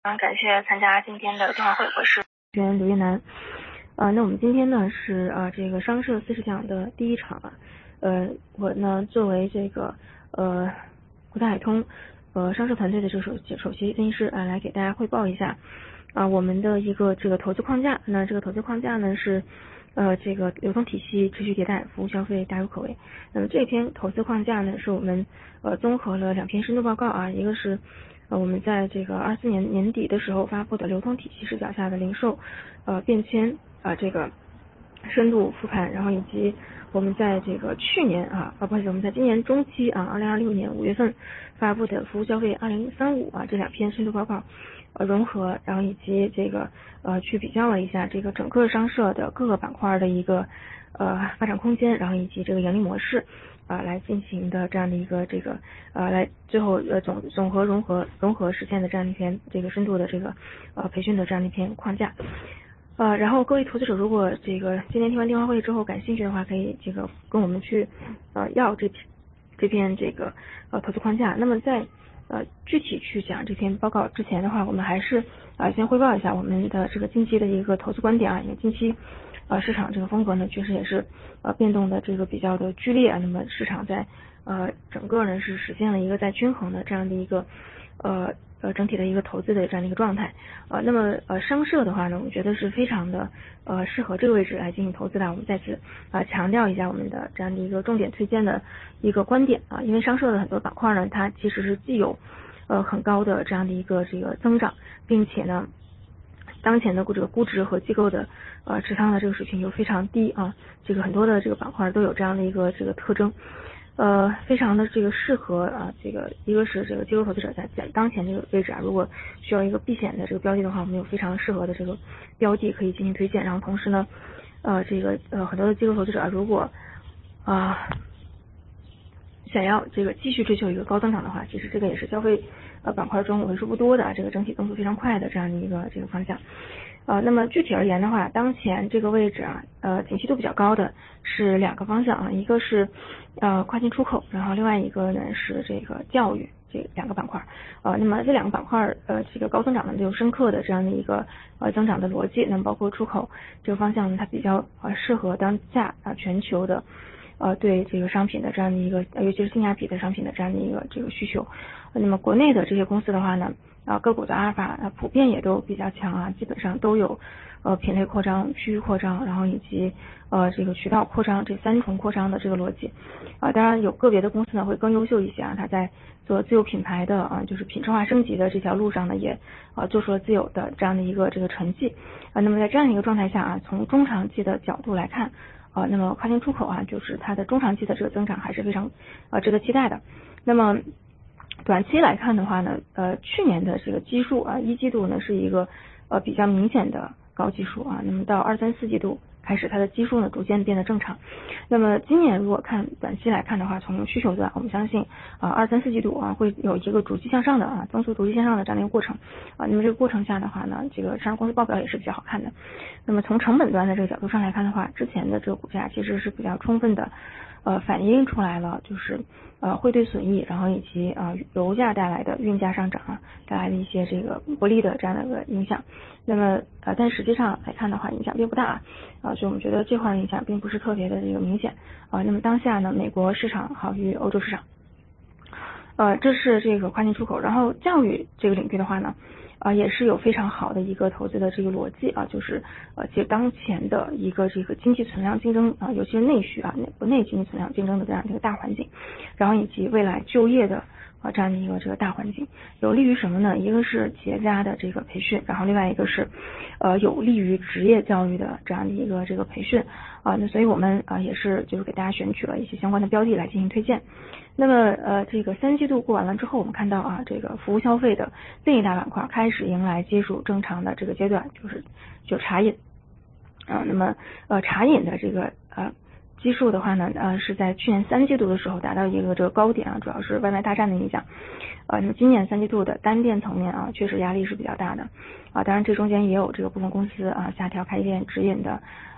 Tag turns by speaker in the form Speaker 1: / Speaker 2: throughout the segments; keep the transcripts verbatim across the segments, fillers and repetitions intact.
Speaker 1: 嗯，感谢参加今天的电话会，我是
Speaker 2: 员刘月楠。啊，那我们今天呢是啊这个商社四十讲的第一场啊，呃，我呢作为这个呃国泰海通呃商社团队的这个首首席分析师啊，来给大家汇报一下啊我们的一个这个投资框架。那这个投资框架呢是呃这个流通体系持续迭代，服务消费大有可为。那么这篇投资框架呢是我们呃综合了两篇深度报告啊，一个是呃，我们在这个二四年年底的时候发布的流通体系视角下的零售呃变迁啊、呃、这个深度复盘，然后以及我们在这个去年啊啊不好意思，我们在今年中期啊二零二六年五月份发布的服务消费二零三五啊这两篇深度报告呃融合，然后以及这个呃去比较了一下这个整个商社的各个板块的一个呃发展空间，然后以及这个盈利模式。啊、呃，来进行的这样的一个这个呃，来最后呃总总和融合融合实现的这样一篇这个深度的这个呃培训的这样的一篇框架。呃，然后各位投资者如果这个今天听完电话会之后感兴趣的话，可以这个跟我们去呃要这篇这篇这个呃投资框架。那么在呃具体去讲这篇报告之前的话，我们还是啊、呃、先汇报一下我们的这个近期的一个投资观点啊，因为近期。呃，市场这个风格呢，确实也是呃变动的这个比较的剧烈啊。那么市场在呃整个呢是实现了一个在均衡的这样的一个呃呃整体的一个投资的这样的一个状态啊、呃。那么呃商社的话呢，我觉得是非常的呃适合这个位置来进行投资的。我们再次啊、呃、强调一下我们的这样的一个重点推荐的一个观点啊，因为商社的很多板块呢，它其实是既有呃很高的这样的一个这个增长，并且呢。当前的这个估值和机构的呃持仓的这个水平又非常低啊，这个很多的这个板块都有这样的一个这个特征，呃，非常的这个适合啊，这个一个是这个机构投资者在在当前这个位置啊，如果需要一个避险的这个标的的话，我们有非常适合的这个标的可以进行推荐。然后同时呢，呃，这个呃很多的机构投资者如果啊、呃、想要这个继续追求一个高增长的话，其实这个也是消费。呃，板块中为数不多的这个整体增速非常快的这样的一个这个方向，呃，那么具体而言的话，当前这个位置啊，呃，景气度比较高的是两个方向啊，一个是呃跨境出口，然后另外一个呢是这个教育这两个板块，呃，那么这两个板块呃这个高增长呢都有深刻的这样的一个呃增长的逻辑，那么包括出口这个方向呢，它比较呃适合当下啊、呃、全球的。呃，对这个商品的这样的一个，尤其是性价比的商品的这样的一个这个需求。那么国内的这些公司的话呢，啊个股的阿尔法啊普遍也都比较强啊，基本上都有呃品类扩张、区域扩张，然后以及呃这个渠道扩张这三重扩张的这个逻辑。啊，当然有个别的公司呢会更优秀一些啊，它在做自有品牌的啊，就是品质化升级的这条路上呢，也啊做出了自有的这样的一个这个成绩啊。那么在这样一个状态下啊，从中长期的角度来看。呃，那么跨境出口啊，就是它的中长期的这个增长还是非常呃值得期待的。那么短期来看的话呢，呃，去年的这个基数啊，一季度呢是一个呃比较明显的高基数啊，那么到二三四季度开始，它的基数呢逐渐变得正常。那么今年如果看短期来看的话，从需求端，我们相信啊二三四季度啊会有一个逐季向上的啊增速逐季向上的这样的一个过程啊。那么这个过程下的话呢，这个上市公司报表也是比较好看的。那么从成本端的这个角度上来看的话，之前的这个股价其实是比较充分的呃反映出来了，就是呃汇兑损益，然后以及呃油价带来的运价上涨啊带来的一些这个不利的这样的一个影响。那么呃但实际上来看的话，影响并不大啊，呃所以我们觉得这块影响并不是特别的这个明显啊。那么当下呢，美国市场好于欧洲市场，呃这是这个跨境出口，然后教育这个领域的话呢。啊、呃，也是有非常好的一个投资的这个逻辑啊，就是呃，其实当前的一个这个经济存量竞争啊、呃，尤其是内需啊，国内经济存量竞争的这样一个大环境，然后以及未来就业的啊、呃、这样的一个这个大环境，有利于什么呢？一个是企业家的这个培训，然后另外一个是呃有利于职业教育的这样的一个这个培训啊、呃，那所以我们啊、呃、也是就是给大家选取了一些相关的标的来进行推荐。那么呃，这个三季度过完了之后，我们看到啊，这个服务消费的另一大板块开始迎来接触正常的这个阶段，就是就茶饮啊。那么呃，茶饮的这个呃基数的话呢，呃是在去年三季度的时候达到一个这个高点啊，主要是外卖大战的影响。呃，那么今年三季度的单店层面啊，确实压力是比较大的啊。当然这中间也有这个部分公司啊下调开店指引的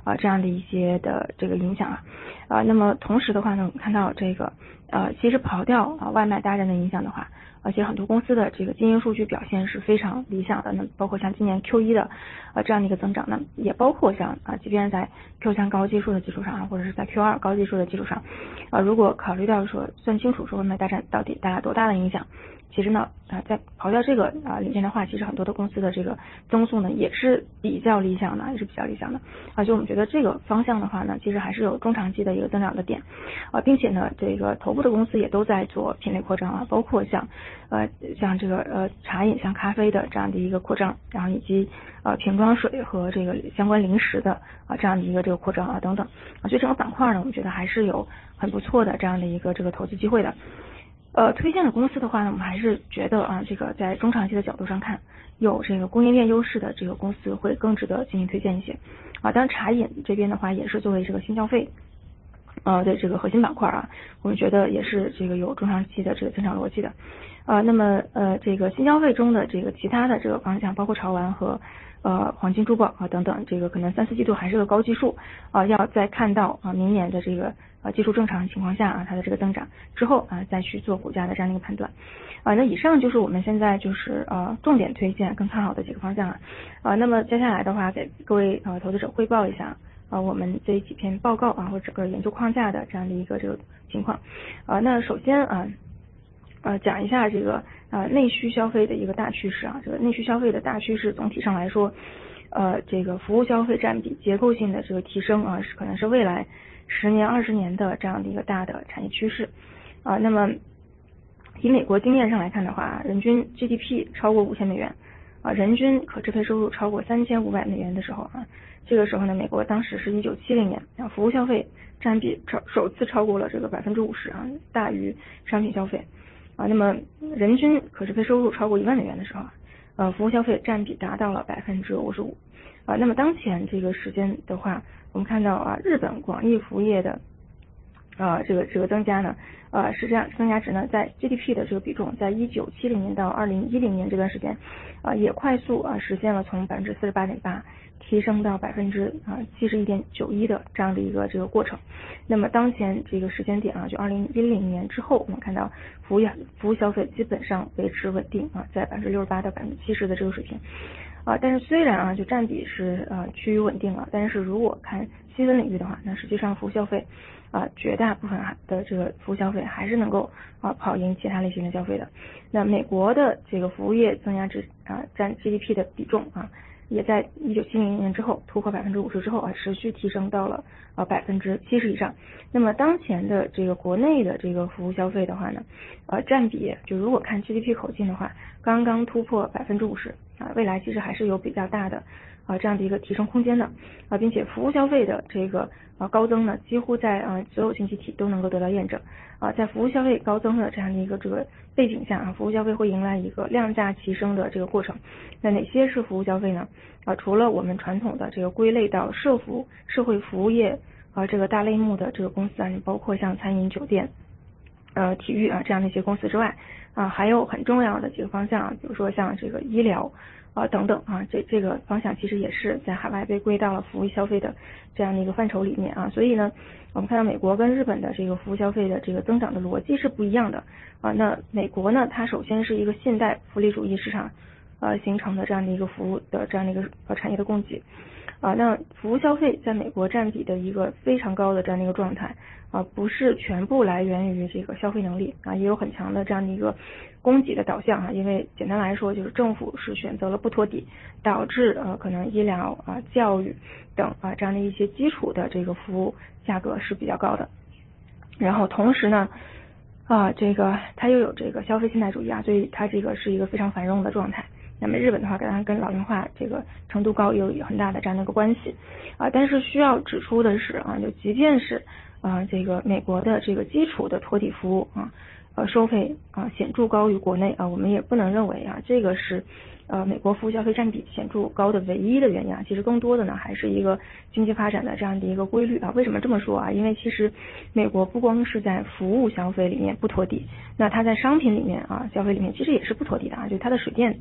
Speaker 2: 啊这样的一些的这个影响啊。啊，那么同时的话呢，我们看到这个呃，其实刨掉啊外卖大战的影响的话，而且很多公司的这个经营数据表现是非常理想的。那包括像今年 Q 一的呃这样的一个增长，那也包括像啊，即便是在 Q 三高基数的基础上啊，或者是在 Q 二高基数的基础上啊，如果考虑到说算清楚说外卖大战到底带来多大的影响，其实呢啊，在刨掉这个啊里面的话，其实很多的公司的这个增速呢也是比较理想的，也是比较理想的啊。就我们觉得这个方向的话呢，其实还是有中长期的一个增长的点啊，并且呢，这个头部的公司也都在做品类扩张啊，包括像呃像这个呃茶饮、像咖啡的这样的一个扩张，然后以及呃瓶装水和这个相关零食的啊这样的一个这个扩张啊等等啊，所以整个板块呢，我们觉得还是有很不错的这样的一个这个投资机会的。呃，推荐的公司的话呢，我们还是觉得啊，这个在中长期的角度上看，有这个供应链优势的这个公司会更值得进行推荐一些啊。当然，茶饮这边的话，也是作为这个新消费呃的这个核心板块啊，我们觉得也是这个有中长期的这个增长逻辑的啊。那么呃，这个新消费中的这个其他的这个方向，包括潮玩和呃黄金珠宝啊等等，这个可能三四季度还是个高基数啊，要再看到啊明年的这个啊技术正常情况下啊它的这个增长之后啊再去做股价的这样的一个判断啊。那以上就是我们现在就是呃重点推荐更看好的几个方向啊啊。那么接下来的话给各位呃投资者汇报一下啊我们这几篇报告啊或者整个研究框架的这样的一个这个情况啊。那首先啊呃讲一下这个呃内需消费的一个大趋势啊，这个内需消费的大趋势总体上来说，呃这个服务消费占比结构性的这个提升啊，是可能是未来十年二十年的这样的一个大的产业趋势啊。那么以美国经验上来看的话，人均 G D P 超过五千美元啊，人均可支配收入超过三千五百美元的时候啊，这个时候呢，美国当时是一九七零年啊，服务消费占比超首次超过了这个百分之五十啊，大于商品消费。啊，那么人均可支配收入超过一万美元的时候，呃，服务消费占比达到了百分之五十五。啊，那么当前这个时间的话，我们看到啊，日本广义服务业的啊这个这个增加呢，呃，实际上增加值呢，在 G D P 的这个比重，在一九七零年到二零一零年这段时间，啊，也快速啊实现了从百分之四十八点八提升到百分之啊七十一点九一的这样的一个这个过程。那么当前这个时间点啊，就二零一零年之后，我们看到服务业服务消费基本上维持稳定啊，在百分之六十八到百分之七十的这个水平啊。但是虽然啊就占比是呃趋于稳定了，但是如果看细分领域的话，那实际上服务消费啊绝大部分的这个服务消费还是能够啊跑赢其他类型的消费的。那美国的这个服务业增加值啊占 G D P 的比重啊，也在一九七零年之后突破百分之五十之后啊，持续提升到了啊百分之七十以上。那么当前的这个国内的这个服务消费的话呢，呃占比就如果看 G D P 口径的话，刚刚突破百分之五十啊，未来其实还是有比较大的啊这样的一个提升空间的啊，并且服务消费的这个啊高增呢，几乎在啊所有经济体都能够得到验证啊，在服务消费高增的这样的一个这个背景下啊，服务消费会迎来一个量价齐升的这个过程。那哪些是服务消费呢？啊，除了我们传统的这个归类到社服社会服务业啊这个大类目的这个公司啊，包括像餐饮、酒店、呃体育啊这样的一些公司之外啊，还有很重要的几个方向，比如说像这个医疗啊等等啊，这这个方向其实也是在海外被归到了服务消费的这样的一个范畴里面啊。所以呢，我们看到美国跟日本的这个服务消费的这个增长的逻辑是不一样的啊。那美国呢，它首先是一个现代福利主义市场呃形成的这样的一个服务的这样的一个呃产业的供给啊，那服务消费在美国占比的一个非常高的这样的一个状态啊，不是全部来源于这个消费能力啊，也有很强的这样的一个供给的导向啊，因为简单来说就是政府是选择了不托底，导致呃可能医疗啊、教育等啊这样的一些基础的这个服务价格是比较高的，然后同时呢啊这个它又有这个消费现代主义啊，所以它这个是一个非常繁荣的状态。那么日本的话，当然跟老龄化这个程度高有很大的这样的一个关系啊。但是需要指出的是啊，就即便是啊这个美国的这个基础的托底服务啊，呃收费啊显著高于国内啊，我们也不能认为啊这个是呃美国服务消费占比显著高的唯一的原因啊。其实更多的呢还是一个经济发展的这样的一个规律啊。为什么这么说啊？因为其实美国不光是在服务消费里面不托底，那它在商品里面啊消费里面其实也是不托底的啊，就它的水电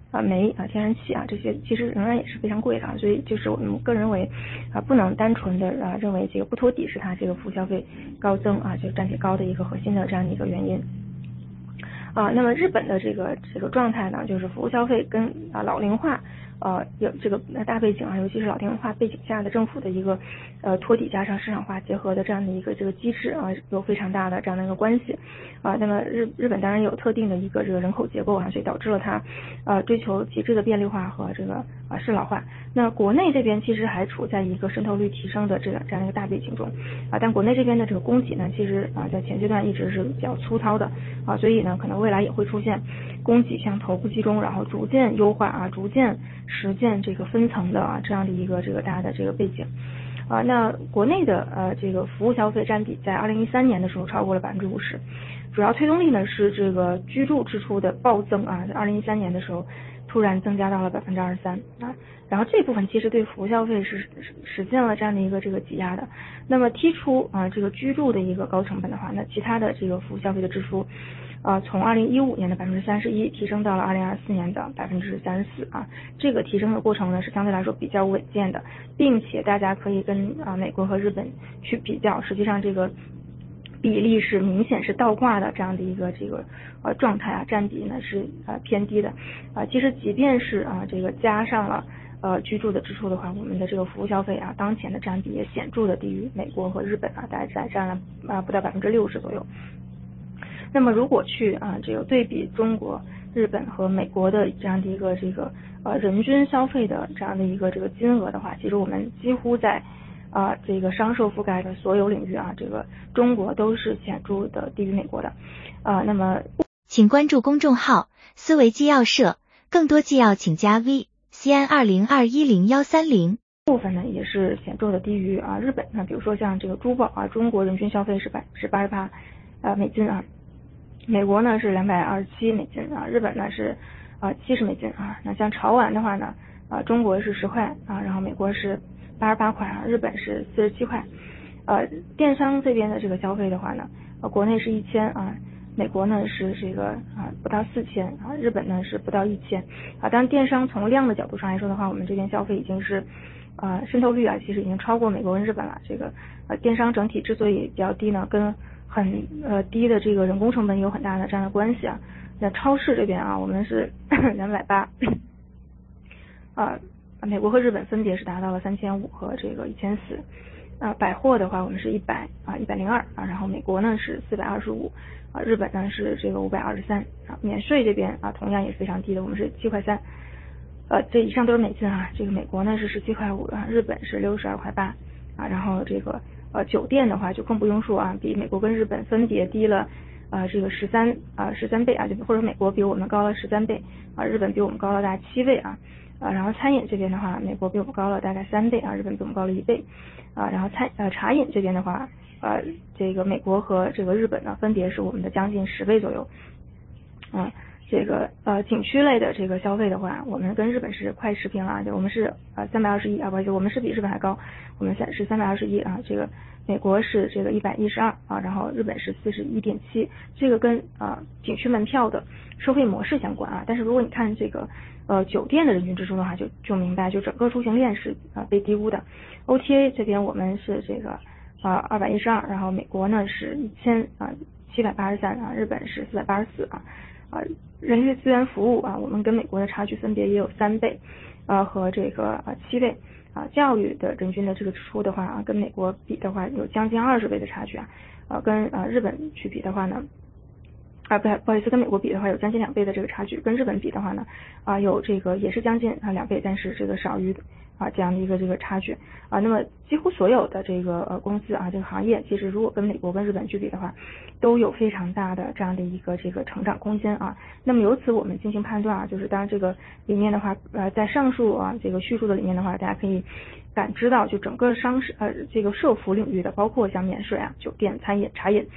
Speaker 2: 啊煤啊天然气啊这些其实仍然也是非常贵的啊，所以就是我们个人认为啊不能单纯的啊认为这个不托底是它这个服务消费高增啊就占比高的一个核心的这样的一个原因。啊，那么日本的这个这个状态呢，就是服务消费跟啊老龄化呃有这个大背景啊，尤其是老龄化背景下的政府的一个呃托底加上市场化结合的这样的一个这个机制啊，有非常大的这样的一个关系啊。那么日日本当然有特定的一个这个人口结构啊，所以导致了它呃追求极致的便利化和这个啊适老化。那国内这边其实还处在一个渗透率提升的这个这样一个大背景中啊，但国内这边的这个供给呢，其实啊在前阶段一直是比较粗糙的啊，所以呢可能未来也会出现供给向头部集中，然后逐渐优化啊，逐渐实现这个分层的啊这样的一个这个大的这个背景啊。那国内的呃这个服务消费占比在二零一三年的时候超过了百分之五十，主要推动力呢是这个居住支出的暴增啊，在二零一三年的时候突然增加到了百分之二十三啊，然后这部分其实对服务消费是实现了这样的一个这个挤压的。那么剔除啊这个居住的一个高成本的话，那其他的这个服务消费的支出呃，从二零一五年的百分之三十一提升到了二零二四年的百分之三十四啊，这个提升的过程呢是相对来说比较稳健的，并且大家可以跟啊美国和日本去比较，实际上这个比例是明显是倒挂的这样的一个这个呃状态啊，占比呢是呃偏低的啊。其实即便是啊这个加上了呃居住的支出的话，我们的这个服务消费啊当前的占比也显著的低于美国和日本啊，大概占了啊不到百分之六十左右。那么如果去啊这个对比中国、日本和美国的这样的一个这个呃人均消费的这样的一个这个金额的话，其实我们几乎在啊这个商社覆盖的所有领域啊，这个中国都是显著的低于美国的啊。那么
Speaker 3: 请关注公众号思维纪要社，更多纪要请加 V C N 二零二一零幺三零。
Speaker 2: 部分呢也是显著的低于啊日本。那比如说像这个珠宝啊，中国人均消费是百是八十八呃美金啊。美国呢是两百二十七美金啊，日本呢是啊七十美金啊。那像潮玩的话呢，啊中国是十块啊，然后美国是八十八块啊，日本是四十七块。呃，电商这边的这个消费的话呢，呃国内是一千啊，美国呢是这个啊不到四千啊，日本呢是不到一千啊。当然电商从量的角度上来说的话，我们这边消费已经是啊渗透率啊其实已经超过美国跟日本了。这个呃电商整体之所以比较低呢，跟很呃低的这个人工成本有很大的这样的关系啊。那超市这边啊，我们是两百八，啊，美国和日本分别是达到了三千五和这个一千四。啊，百货的话我们是一百啊一百零二啊，然后美国呢是四百二十五啊，日本呢是这个五百二十三啊。免税这边啊同样也是非常低的，我们是七块三。呃，这以上都是美金啊，这个美国呢是十七块五啊，日本是六十二块八啊，然后这个。呃，酒店的话就更不用说啊，比美国跟日本分别低了啊、呃、这个十三啊十三倍啊，就或者美国比我们高了十三倍啊，日本比我们高了大概七倍啊。啊，然后餐饮这边的话，美国比我们高了大概三倍啊，日本比我们高了一倍啊。然后餐呃茶饮这边的话，呃这个美国和这个日本呢，分别是我们的将近十倍左右啊。这个呃景区类的这个消费的话，我们跟日本是快持平了啊，就我们是呃三百二十一啊，不好意思，我们是比日本还高，我们三是三百二十一啊，这个美国是这个一百一十二啊，然后日本是四十一点七，这个跟啊、呃、景区门票的收费模式相关啊。但是如果你看这个呃酒店的人均支出的话，就就明白，就整个出行链是啊、呃、被低估的。O T A 这边我们是这个啊二百一十二，然后美国呢是一千啊七百八十三啊，日本是四百八十四啊。啊，人力资源服务啊，我们跟美国的差距分别也有三倍，呃和这个啊七倍啊。教育的人均的这个支出的话啊，跟美国比的话有将近二十倍的差距啊，呃跟啊日本去比的话呢，啊不不好意思，跟美国比的话有将近两倍的这个差距，跟日本比的话呢啊有这个也是将近啊两倍，但是这个少于啊这样的一个这个差距啊。那么几乎所有的这个呃公司啊这个行业，其实如果跟美国跟日本去比的话，都有非常大的这样的一个这个成长空间啊。那么由此我们进行判断啊，就是当然这个里面的话呃在上述啊这个叙述的里面的话，大家可以感知到就整个商呃这个社服领域的，包括像免税啊、酒店、餐饮、茶饮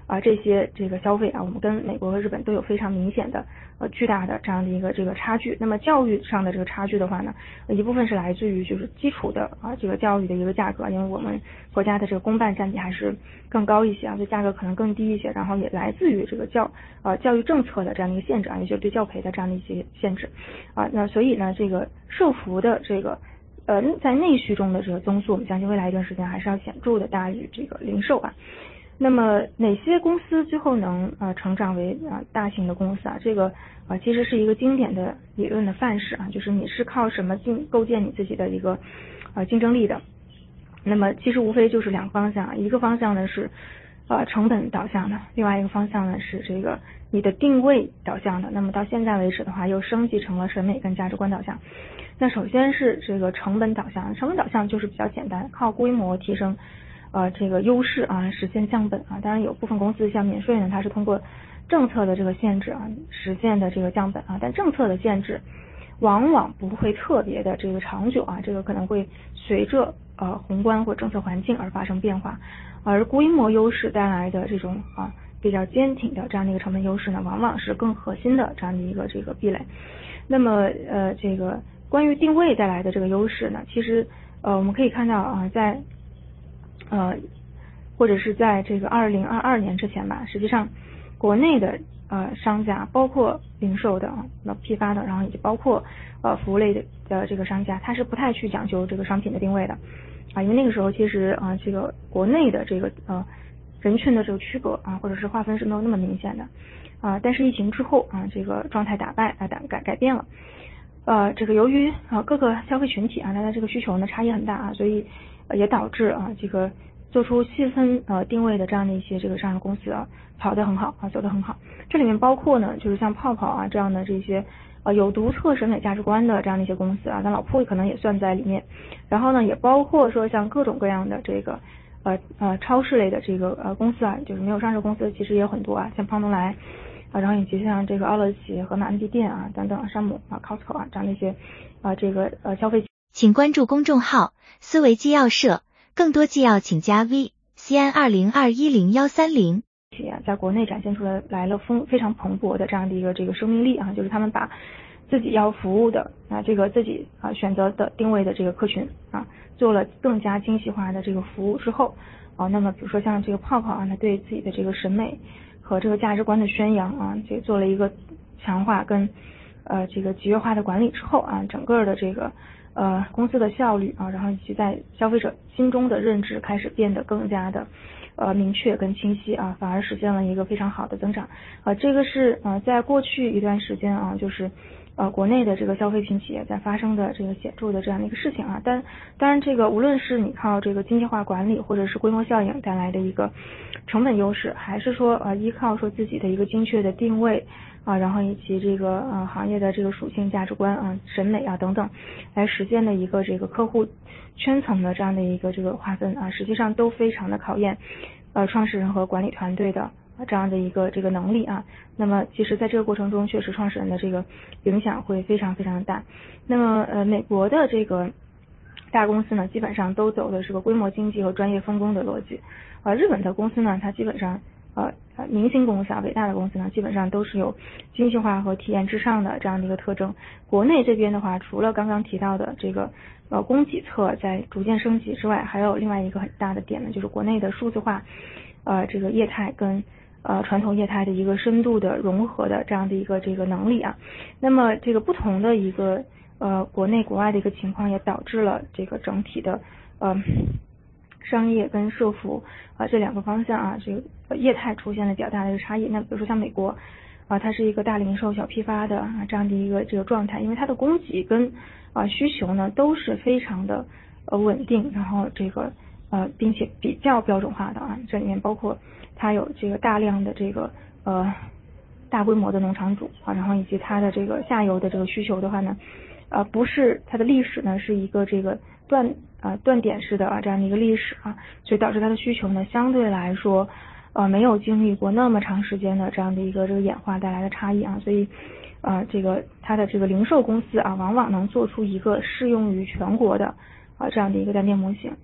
Speaker 2: 啊这些这个消费啊，我们跟美国和日本都有非常明显的呃巨大的这样的一个这个差距。那么教育上的这个差距的话呢，一部分是来自于就是基础的啊这个教育的一个价格，因为我们国家的这个公办占比还是更高一些啊，所以价格可能更低一些，然后也来自于这个教呃教育政策的这样的一个限制啊，也就是对教培的这样的一些限制啊。那所以呢，这个社服的这个呃在内需中的这个增速，我们相信未来一段时间还是要显著的大于这个零售啊。那么哪些公司最后能呃成长为啊、呃、大型的公司啊？这个啊、呃、其实是一个经典的理论的范式啊，就是你是靠什么进构建你自己的一个呃竞争力的？那么其实无非就是两个方向，一个方向呢是呃成本导向的，另外一个方向呢是这个你的定位导向的。那么到现在为止的话，又升级成了审美跟价值观导向。那首先是这个成本导向，成本导向就是比较简单，靠规模提升。呃，这个优势啊，实现降本啊，当然有部分公司像免税呢，它是通过政策的这个限制啊，实现的这个降本啊，但政策的限制往往不会特别的这个长久啊，这个可能会随着呃宏观或政策环境而发生变化，而规模优势带来的这种啊比较坚挺的这样的一个成本优势呢，往往是更核心的这样的一个这个壁垒。那么呃，这个关于定位带来的这个优势呢，其实呃我们可以看到啊，在呃，或者是在这个二零二二年之前吧，实际上国内的呃商家，包括零售的、那批发的，然后以及包括呃服务类的的这个商家，他是不太去讲究这个商品的定位的啊，因为那个时候其实啊、呃、这个国内的这个呃人群的这个区隔啊，或者是划分是没有那么明显的啊，但是疫情之后啊，这个状态打败啊改改改变了。呃，这个由于啊各个消费群体啊，它的这个需求呢差异很大啊，所以呃也导致啊这个做出细分呃定位的这样的一些这个上市公司啊跑得很好啊，走得很好。这里面包括呢，就是像泡泡啊这样的这些呃有独特审美价值观的这样的一些公司啊，那老铺可能也算在里面。然后呢，也包括说像各种各样的这个呃呃超市类的这个呃公司啊，就是没有上市公司其实也有很多啊，像胖东来。啊，然后以及像这个奥乐喜和满地店啊等等，山姆啊、Costco 啊这样的一些啊这个呃消费。
Speaker 3: 请关注公众号思维纪要社，更多纪要请加 V C N 二零二一零幺三零。
Speaker 2: 企业在国内展现出来来了丰非常蓬勃的这样的一个这个生命力啊，就是他们把自己要服务的啊这个自己啊选择的定位的这个客群啊做了更加精细化的这个服务之后啊，那么比如说像这个泡泡啊，它对自己的这个审美和这个价值观的宣扬啊，这做了一个强化跟呃这个集约化的管理之后啊，整个的这个呃公司的效率啊，然后以及在消费者心中的认知开始变得更加的呃明确跟清晰啊，反而实现了一个非常好的增长啊，这个是呃在过去一段时间啊，就是呃国内的这个消费品企业在发生的这个显著的这样的一个事情啊，但当然这个无论是你靠这个精细化管理或者是规模效应带来的一个成本优势，还是说呃依靠说自己的一个精确的定位啊，然后以及这个呃行业的这个属性价值观啊、审美啊等等，来实现的一个这个客户圈层的这样的一个这个划分啊，实际上都非常的考验呃创始人和管理团队的这样的一个这个能力啊。那么其实在这个过程中，确实创始人的这个影响会非常非常的大。那么呃美国的这个大公司呢，基本上都走的是个规模经济和专业分工的逻辑。呃，日本的公司呢，它基本上呃明星公司啊，伟大的公司呢，基本上都是有精细化和体验至上的这样的一个特征。国内这边的话，除了刚刚提到的这个呃供给侧在逐渐升级之外，还有另外一个很大的点呢，就是国内的数字化呃这个业态跟呃传统业态的一个深度的融合的这样的一个这个能力啊。那么这个不同的一个呃国内国外的一个情况，也导致了这个整体的呃商业跟社服啊、呃、这两个方向啊，这个业态出现了比较大的一个差异。那比如说像美国啊，它是一个大零售小批发的啊这样的一个这个状态，因为它的供给跟啊需求呢都是非常的呃稳定，然后这个呃并且比较标准化的啊，这里面包括它有这个大量的这个呃大规模的农场主啊，然后以及它的这个下游的这个需求的话呢，呃不是它的历史呢是一个这个断啊断点式的啊这样的一个历史啊，所以导致它的需求呢相对来说呃没有经历过那么长时间的这样的一个这个演化带来的差异啊，所以呃这个它的这个零售公司啊往往能做出一个适用于全国的啊这样的一个单店模型。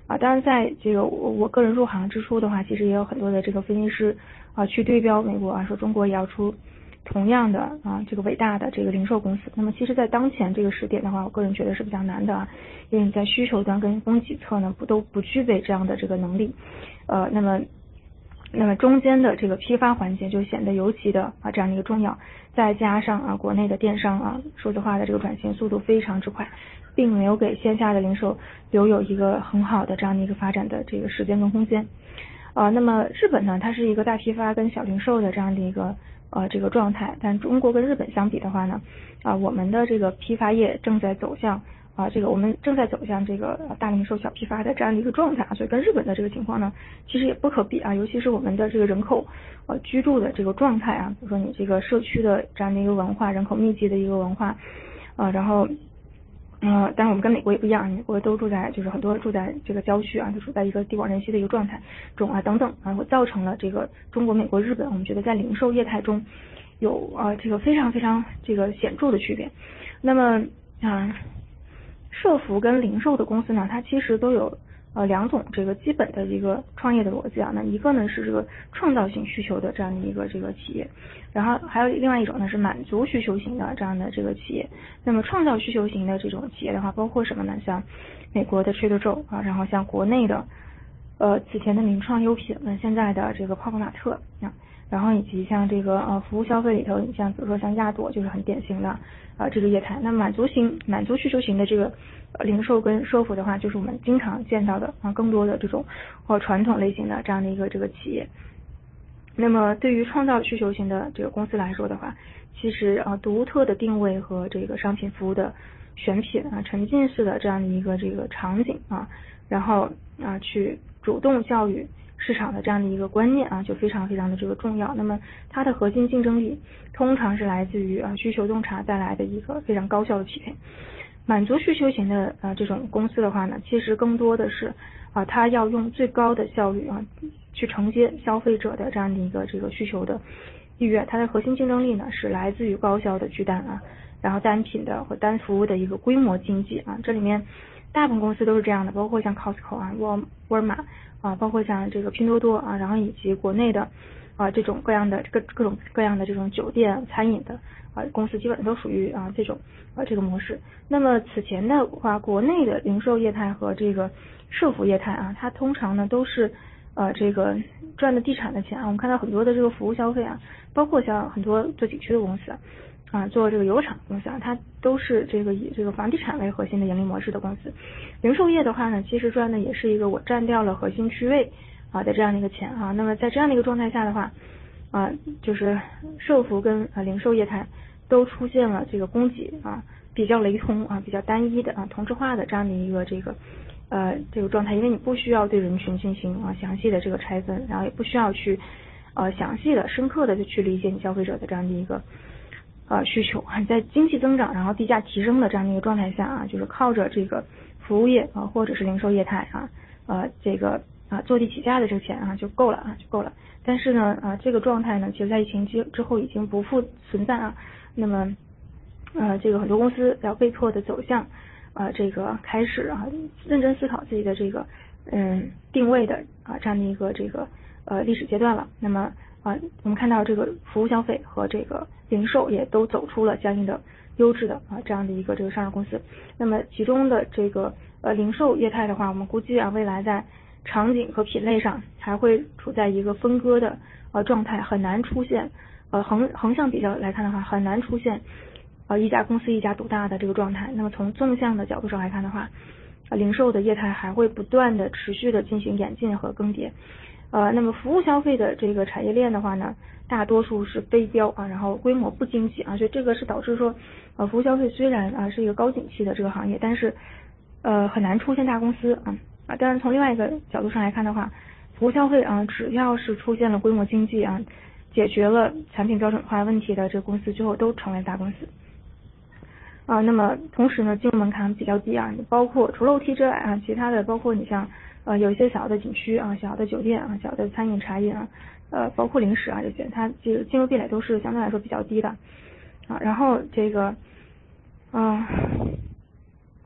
Speaker 2: 啊。当然在这个我我个人入行之初的话，其实也有很多的这个分析师啊去对标美国啊，说中国也要出同样的啊这个伟大的这个零售公司。那么其实在当前这个时点的话，我个人觉得是比较难的啊，因为你在需求端跟供给侧呢不都不具备这样的这个能力，呃那么那么中间的这个批发环节就显得尤其的啊这样的一个重要，再加上啊国内的电商啊数字化的这个转型速度非常之快，并没有给线下的零售留有一个很好的这样的一个发展的这个时间跟空间。呃那么日本呢，它是一个大批发跟小零售的这样的一个呃这个状态，但中国跟日本相比的话呢，啊、呃、我们的这个批发业正在走向啊，这个我们正在走向这个大零售小批发的这样的一个状态，所以跟日本的这个情况呢，其实也不可比啊，尤其是我们的这个人口呃居住的这个状态啊，比如说你这个社区的这样的一个文化，人口密集的一个文化，呃，然后呃，当然我们跟美国也不一样，美国都住在就是很多住在这个郊区啊，就处在一个地广人稀的一个状态中啊等等啊，会造成了这个中国、美国、日本，我们觉得在零售业态中有啊、呃、这个非常非常这个显著的区别。那么啊。呃社服跟零售的公司呢，它其实都有呃两种这个基本的一个创业的逻辑啊。那一个呢是这个创造性需求的这样的一个这个企业，然后还有另外一种呢是满足需求型的这样的这个企业。那么创造需求型的这种企业的话，包括什么呢？像美国的 Trader Joe 啊，然后像国内的呃此前的名创优品，那现在的这个泡泡玛特啊。然后以及像这个呃服务消费里头，你像比如说像亚朵就是很典型的啊、呃、这个业态。那满足型满足需求型的这个呃零售跟社服的话，就是我们经常见到的啊更多的这种呃传统类型的这样的一个这个企业。那么对于创造需求型的这个公司来说的话，其实啊独特的定位和这个商品服务的选品啊沉浸式的这样的一个这个场景啊，然后啊去主动教育市场的这样的一个观念啊，就非常非常的这个重要。那么它的核心竞争力通常是来自于啊需求洞察带来的一个非常高效的匹配。满足需求型的啊这种公司的话呢，其实更多的是啊它要用最高的效率啊去承接消费者的这样的一个这个需求的意愿。它的核心竞争力呢是来自于高效的巨单啊，然后单品的或单服务的一个规模经济啊。这里面大部分公司都是这样的，包括像 Costco 啊、沃沃尔玛啊，包括像这个拼多多啊，然后以及国内的啊这种各样的各各种各样的这种酒店、餐饮的啊公司，基本上都属于啊这种啊这个模式。那么此前的话，国内的零售业态和这个社服业态啊，它通常呢都是呃这个赚的地产的钱啊。我们看到很多的这个服务消费啊，包括像很多做景区的公司啊，做这个游乐场公司啊，它都是这个以这个房地产为核心的盈利模式的公司。零售业的话呢，其实赚的也是一个我占掉了核心区位啊的这样的一个钱啊。那么在这样的一个状态下的话啊，就是社服跟啊零售业态都出现了这个供给啊比较雷同啊比较单一的啊同质化的这样的一个这个呃这个状态，因为你不需要对人群进行啊详细的这个拆分，然后也不需要去呃详细的深刻的去理解你消费者的这样的一个呃需求啊。在经济增长然后地价提升的这样的一个状态下啊，就是靠着这个服务业啊或者是零售业态啊呃这个啊坐地起价的这个钱啊就够了啊就够了。但是呢啊这个状态呢，其实在疫情之之后已经不复存在啊。那么呃这个很多公司要被迫的走向呃这个开始啊认真思考自己的这个嗯定位的啊这样的一个这个呃历史阶段了。那么啊我们看到这个服务消费和这个零售也都走出了相应的优质的啊这样的一个这个上市公司。那么其中的这个呃零售业态的话，我们估计啊未来在场景和品类上还会处在一个分割的呃状态，很难出现呃横横向比较来看的话，很难出现呃一家公司一家独大的这个状态。那么从纵向的角度上来看的话，呃零售的业态还会不断的持续的进行演进和更迭。呃那么服务消费的这个产业链的话呢，大多数是非标啊，然后规模不经济啊，所以这个是导致说呃服务消费虽然啊是一个高景气的这个行业，但是呃很难出现大公司啊啊。当然从另外一个角度上来看的话，服务消费啊只要是出现了规模经济啊，解决了产品标准化问题的这个公司最后都成为大公司啊。那么同时呢进入门槛比较低啊，你包括除了 O T 之外啊，其他的包括你像呃有一些小的景区啊、小的酒店啊、小的餐饮茶饮啊，呃包括零食啊这些，它这个进入壁垒都是相对来说比较低的啊。然后这个啊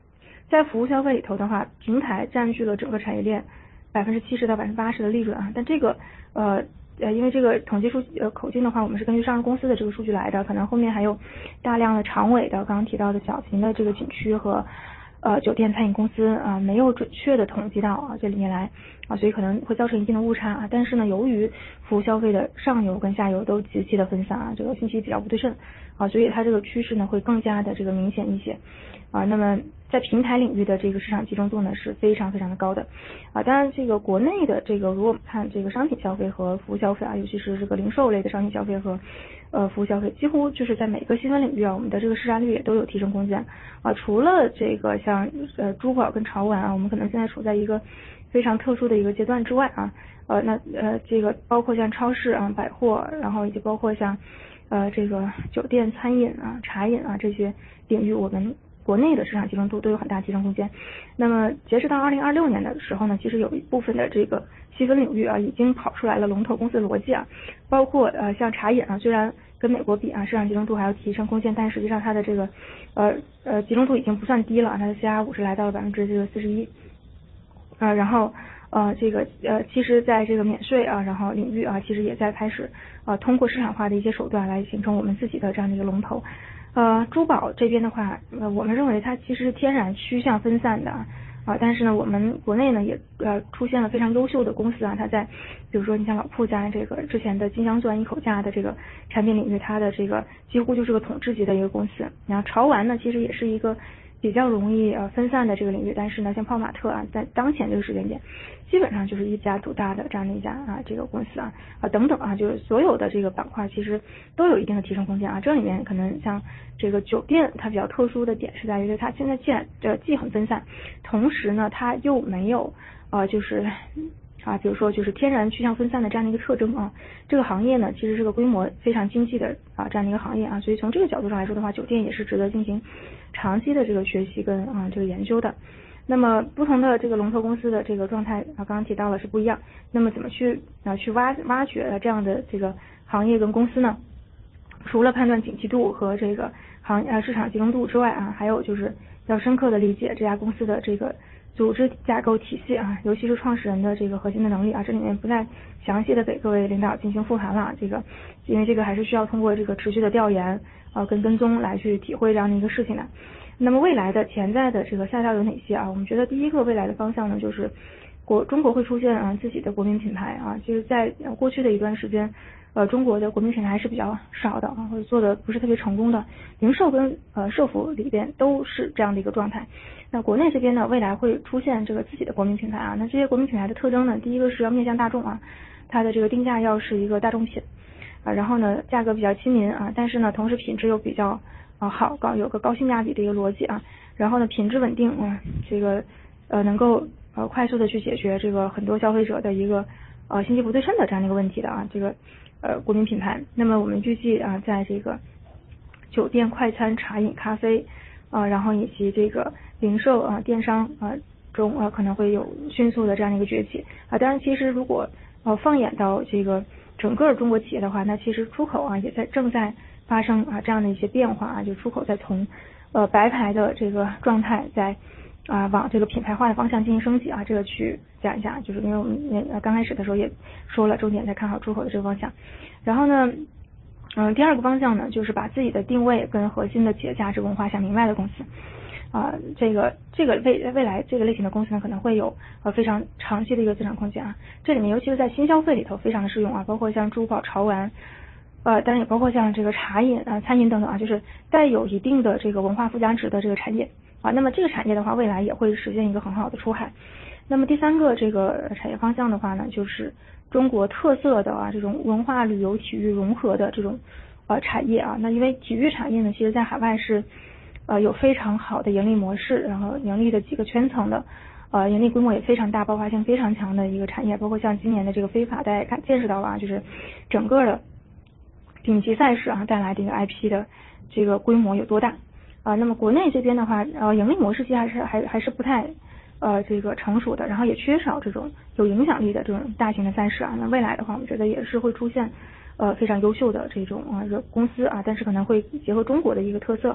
Speaker 2: 在服务消费里头的话，平台占据了整个产业链百分之七十到百分之八十的利润啊，但这个呃呃，因为这个统计数呃口径的话，我们是根据上市公司的这个数据来的，可能后面还有大量的长尾的，刚刚提到的小型的这个景区和呃酒店餐饮公司啊、呃，没有准确的统计到啊这里面来啊，所以可能会造成一定的误差啊。但是呢，由于服务消费的上游跟下游都极其的分散啊，这个信息比较不对称啊，所以它这个趋势呢会更加的这个明显一些啊。那么在平台领域的这个市场集中度呢是非常非常的高的啊。当然，这个国内的这个，如果我们看这个商品消费和服务消费啊，尤其是这个零售类的商品消费和呃服务消费，几乎就是在每个细分领域啊，我们的这个市占率也都有提升空间啊。除了这个像呃珠宝跟潮玩啊，我们可能现在处在一个非常特殊的一个阶段之外啊，呃那呃这个包括像超市啊、百货，然后以及包括像呃这个酒店、餐饮啊、茶饮啊这些领域，我们国内的市场集中度都有很大提升空间。那么截止到二零二六年的时候呢，其实有一部分的这个细分领域啊，已经跑出来了龙头公司的逻辑啊，包括呃像茶饮啊，虽然跟美国比啊，市场集中度还要提升空间，但实际上它的这个呃呃集中度已经不算低了，它的 C R 五是来到了百分之这个四十一啊，然后呃这个呃其实在这个免税啊，然后领域啊，其实也在开始呃通过市场化的一些手段来形成我们自己的这样的一个龙头。呃，珠宝这边的话，呃，我们认为它其实是天然趋向分散的啊，啊，但是呢，我们国内呢也呃出现了非常优秀的公司啊，它在比如说你像老铺家这个之前的金镶钻一口价的这个产品领域，它的这个几乎就是个统治级的一个公司。然后潮玩呢，其实也是一个比较容易呃分散的这个领域，但是呢，像泡玛特啊，在当前这个时间点，基本上就是一家独大的这样的一家啊这个公司啊啊等等啊，就是所有的这个板块其实都有一定的提升空间啊。这里面可能像这个酒店，它比较特殊的点是在于，它现在既然这既很分散，同时呢，它又没有呃就是啊，比如说就是天然趋向分散的这样的一个特征啊。这个行业呢，其实是个规模非常经济的啊这样的一个行业啊，所以从这个角度上来说的话，酒店也是值得进行长期的这个学习跟啊这个研究的。那么不同的这个龙头公司的这个状态啊，刚刚提到了是不一样。那么怎么去啊去挖挖掘这样的这个行业跟公司呢？除了判断景气度和这个行呃市场集中度之外啊，还有就是要深刻的理解这家公司的这个组织架构体系啊，尤其是创始人的这个核心的能力啊，这里面不再详细的给各位领导进行复盘了，这个因为这个还是需要通过这个持续的调研呃跟跟踪来去体会这样的一个事情的。那么未来的潜在的这个赛道有哪些啊？我们觉得第一个未来的方向呢，就是国中国会出现啊自己的国民品牌啊，就是在过去的一段时间，呃中国的国民品牌还是比较少的啊，或者做的不是特别成功的，零售跟呃社服里边都是这样的一个状态。那国内这边呢，未来会出现这个自己的国民品牌啊，那这些国民品牌的特征呢，第一个是要面向大众啊，它的这个定价要是一个大众品啊，然后呢价格比较亲民啊，但是呢同时品质又比较啊好高，有个高性价比的一个逻辑啊，然后呢品质稳定啊，这个呃能够呃快速的去解决这个很多消费者的一个呃信息不对称的这样的一个问题的啊，这个呃国民品牌。那么我们预计啊在这个酒店、快餐、茶饮、咖啡啊，然后以及这个零售啊、电商啊中啊可能会有迅速的这样的一个崛起啊。当然，其实如果呃放眼到这个整个中国企业的话，那其实出口啊也在正在发生啊这样的一些变化啊，就出口在从呃白牌的这个状态在啊往这个品牌化的方向进行升级啊，这个去讲一下，就是因为我们呃刚开始的时候也说了，重点在看好出口的这个方向。然后呢，嗯、呃，第二个方向呢，就是把自己的定位跟核心的企业价值文化想明白的公司。啊、呃，这个这个未未来这个类型的公司呢，可能会有呃非常长期的一个增长空间啊。这里面尤其是在新消费里头非常的适用啊，包括像珠宝、潮玩，呃，当然也包括像这个茶饮啊、餐饮等等啊，就是带有一定的这个文化附加值的这个产业啊。那么这个产业的话，未来也会实现一个很好的出海。那么第三个这个产业方向的话呢，就是中国特色的啊这种文化旅游体育融合的这种呃产业啊。那因为体育产业呢，其实在海外是呃有非常好的盈利模式，然后盈利的几个圈层的，呃盈利规模也非常大，爆发性非常强的一个产业。包括像今年的这个非法，大家也看见识到了啊，就是整个的顶级赛事啊带来的一个 I P 的这个规模有多大啊、呃？那么国内这边的话，呃盈利模式其实还是还还是不太呃这个成熟的，然后也缺少这种有影响力的这种大型的赛事啊。那未来的话，我们觉得也是会出现呃非常优秀的这种啊、呃、公司啊，但是可能会结合中国的一个特色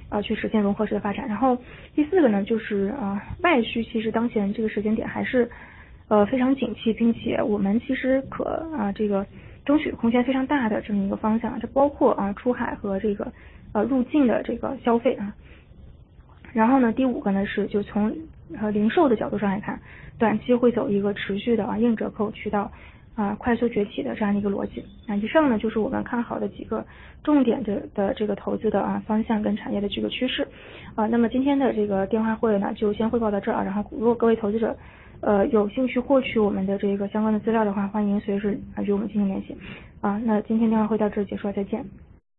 Speaker 2: 呃去实现融合式的发展。然后第四个呢，就是呃外需，其实当前这个时间点还是呃非常景气，并且我们其实可啊、呃、这个争取空间非常大的这么一个方向，这包括啊、呃、出海和这个呃入境的这个消费啊。然后呢，第五个呢是就从呃零售的角度上来看，短期会走一个持续的啊硬折扣渠道啊快速崛起的这样的一个逻辑。那以上呢就是我们看好的几个重点的的这个投资的啊方向跟产业的这个趋势啊。那么今天的这个电话会呢就先汇报到这儿，然后如果各位投资者呃有兴趣获取我们的这个相关的资料的话，欢迎随时啊与我们进行联系啊。那今天电话会到这儿结束了，再见。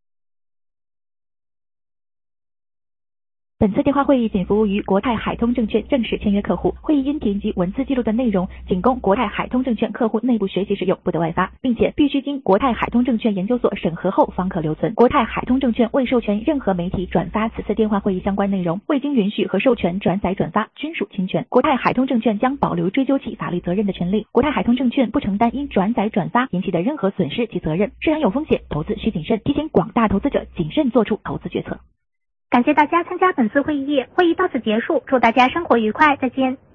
Speaker 4: 本次电话会议仅服务于国泰海通证券正式签约客户，会议音频及文字记录的内容仅供国泰海通证券客户内部学习使用，不得外发，并且必须经国泰海通证券研究所审核后方可留存。国泰海通证券未授权任何媒体转发此次电话会议相关内容，未经允许和授权转载转发均属侵权。国泰海通证券将保留追究其法律责任的权利。国泰海通证券不承担因转载转发引起的任何损失及责任。市场有风险，投资需谨慎，提醒广大投资者谨慎做出投资决策。
Speaker 5: 感谢大家参加本次会议，会议到此结束，祝大家生活愉快，再见。